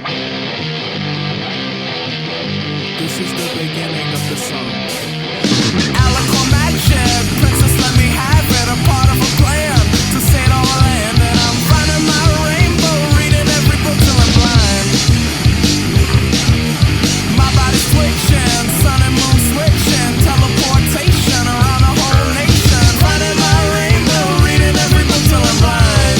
This is the beginning of the song. Alicorn magic, princess, let me have it. A part of a plan to save all land. And I'm finding my rainbow, reading every book till I'm blind. My body's twitching, sun and moon switching, teleportation around the whole nation. Finding my rainbow, reading every book till I'm blind.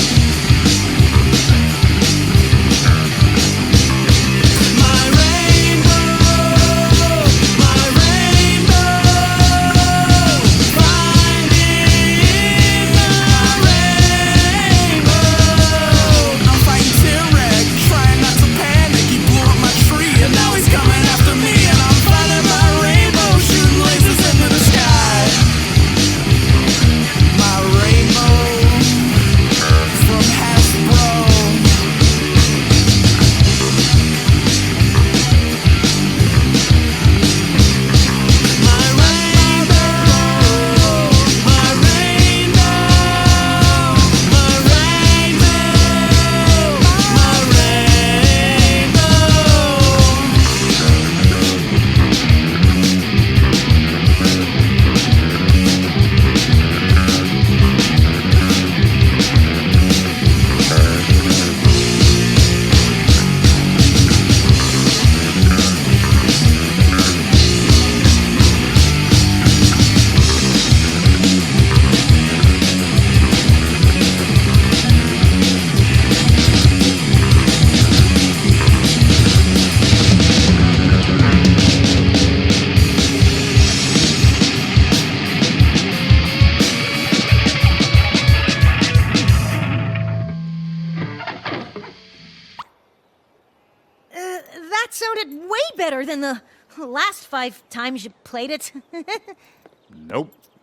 My rainbow, my rainbow, finding my rainbow. I'm fighting T-Rex, trying not to panic. He blew up my tree and now he's coming after me. And I'm finding my rainbow, shooting lasers into the sky. My rainbow from Hasbro. My rainbow, my rainbow, my rainbow, my rainbow. That sounded way better than the last 5 times you played it. Nope.